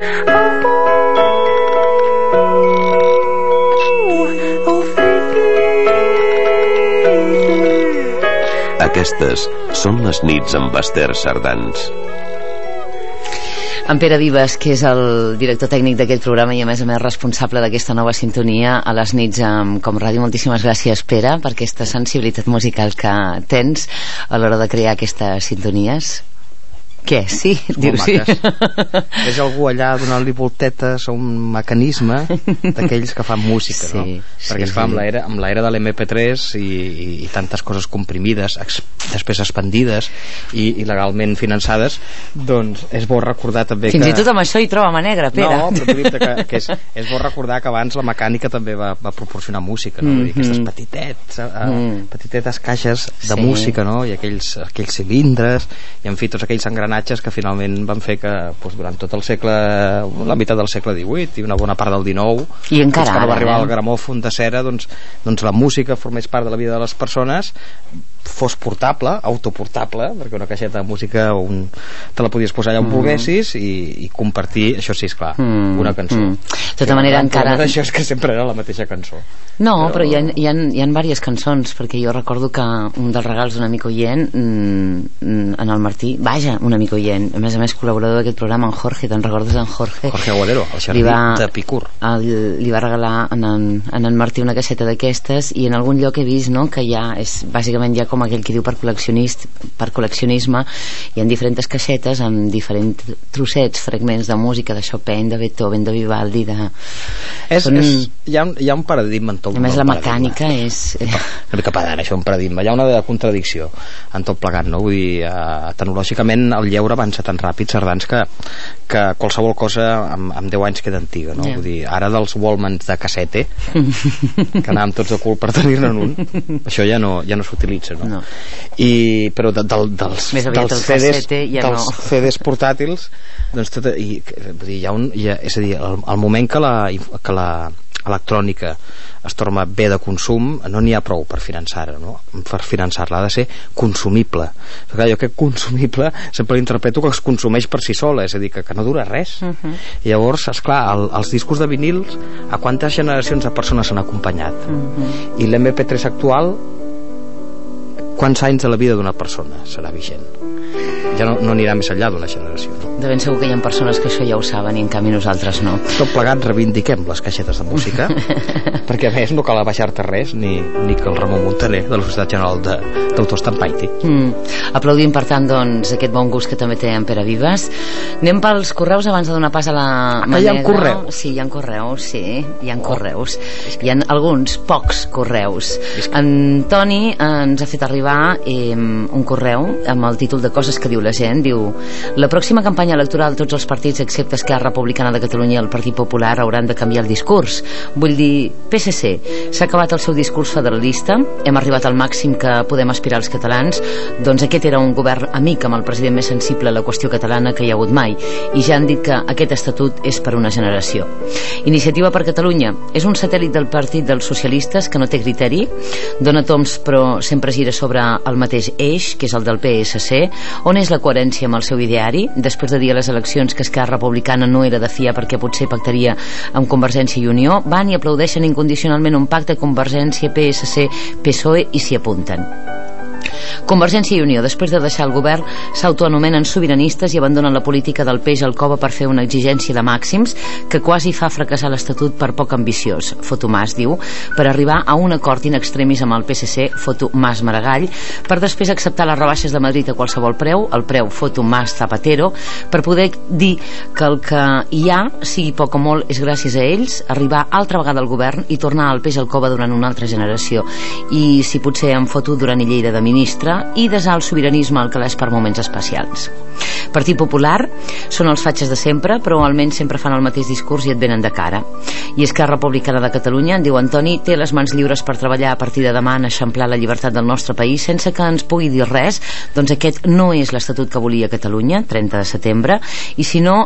Aquestes són les nits amb Esther Sardans. En Pere Vives, que és el director tècnic d'aquest programa i a més responsable d'aquesta nova sintonia a les nits amb Com Ràdio. Moltíssimes gràcies, Pere, per aquesta sensibilitat musical que tens a l'hora de crear aquestes sintonies. Què? Sí? Dius sí? Veig algú allà donant-li voltetes a un mecanisme d'aquells que fan música, no? Perquè esclar, amb l'era de l'MP3 i tantes coses comprimides, després expandides i legalment finançades, doncs és bo recordar també que... Fins i tot amb això hi troba mà negra, Pere. No, però t'ho dic que és bo recordar que abans la mecànica també va proporcionar música, no? Aquestes petitetes caixes de música, no? I aquells cilindres i en fi, tots aquells engranatges que finalment van fer que durant tot el segle, la meitat del segle XVIII i una bona part del XIX, i encara que no va arribar el gramòfon de cera, doncs la música formés part de la vida de les persones, fos portable, autoportable, perquè una caixeta de música te la podies posar allà on volguessis i compartir, això sí, esclar, una cançó. De tota manera encara... Això és que sempre era la mateixa cançó. No, però hi ha diverses cançons, perquè jo recordo que un dels regals d'un amic oient, en el Martí, vaja, un amic oient, a més col·laborador d'aquest programa, en Jorge, te'n recordes en Jorge? Jorge Aguadero, el jardí de Picur. Li va regalar en en Martí una caixeta d'aquestes i en algun lloc he vist, no?, que ja és bàsicament ja com aquell que diu per col·leccionisme, hi ha diferents caixetes amb diferents trossets, fragments de música de Chopin, de Beethoven, de Vivaldi, hi ha un paradigma en tot. A més la mecànica és una mica pedant, això, un paradigma, hi ha una contradicció en tot plegat, no? Vull dir, tecnològicament el lleure avança tan ràpid, Sardans, que qualsevol cosa amb 10 anys queda antiga, no? Vull dir, ara dels Wallmans de cassete que anàvem tots de cul per tenir-ne un, això ja no s'utilitza, no? Però dels CDs portàtils, doncs tot, és a dir, al moment que l'electrònica es torna bé de consum, no n'hi ha prou per finançar-la, no? Per finançar-la ha de ser consumible. Perquè jo aquest consumible sempre l'interpreto que es consumeix per si sola, és a dir, que no dura res. I llavors, esclar, els discos de vinils, a quantes generacions de persones s'han acompanyat? I l'MP3 actual, quants anys de la vida d'una persona serà vigent? Ja no anirà més enllà d'una generació, no? De ben segur que hi ha persones que això ja ho saben i en canvi nosaltres no. Tot plegat reivindiquem les caixetes de música perquè a més no cal abaixar-te res ni que el Ramon Muntaner de la Societat General d'Autors t'empaiti. Aplaudim per tant doncs aquest bon gust que també té en Pere Vives. Anem pels correus abans de donar pas a la Hi ha correus? Sí, hi ha correus, hi ha correus. Hi ha alguns, pocs correus. En Toni ens ha fet arribar un correu amb el títol de coses que diu la gent. Diu: la pròxima campanya electoral tots els partits excepte Esquerra Republicana de Catalunya i el Partit Popular hauran de canviar el discurs. Vull dir, PSC s'ha acabat el seu discurs federalista, hem arribat al màxim que podem aspirar als catalans, doncs aquest era un govern amic amb el president més sensible a la qüestió catalana que hi ha hagut mai, i ja han dit que aquest estatut és per una generació. Iniciativa per Catalunya és un satèl·lit del Partit dels Socialistes que no té criteri, dona toms però sempre gira sobre el mateix eix, que és el del PSC. On és la coherència amb el seu ideari? Després de dir a les eleccions que Esquerra Republicana no era de fiar perquè potser pactaria amb Convergència i Unió, van i aplaudeixen incondicionalment un pacte Convergència, PSC, PSOE i s'hi apunten. Convergència i Unió, després de deixar el govern, s'autoanomenen sobiranistes i abandonen la política del peix al cove per fer una exigència de màxims que quasi fa fracassar l'Estatut per poc ambiciós. Foto Mas, diu, per arribar a un acord in extremis amb el PSC, foto Mas Maragall, per després acceptar les rebaixes de Madrid a qualsevol preu, el preu foto Mas Zapatero, per poder dir que el que hi ha, sigui poc o molt, és gràcies a ells, arribar altra vegada al govern i tornar al peix al cove durant una altra generació. I si potser em foto durant Lleida de ministre i desar el sobiranisme al calaix per moments especials. Partit Popular són els fatxes de sempre, però almenys sempre fan el mateix discurs i et venen de cara. I Esquerra Republicana de Catalunya, en diu Antoni, té les mans lliures per treballar a partir de demà en eixamplar la llibertat del nostre país sense que ens pugui dir res. Doncs aquest no és l'Estatut que volia Catalunya, 30 de setembre, i si no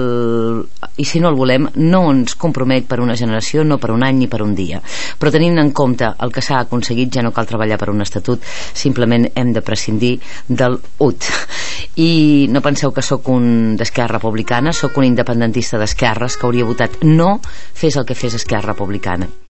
el volem, no ens compromet per una generació, no per un any ni per un dia. Però tenint en compte el que s'ha aconseguit, ja no cal treballar per un estatut, simplement hem de prescindir del UT. i no penseu que sóc un d'Esquerra Republicana, sóc un independentista d'esquerres que hauria votat no, fes el que fes Esquerra Republicana.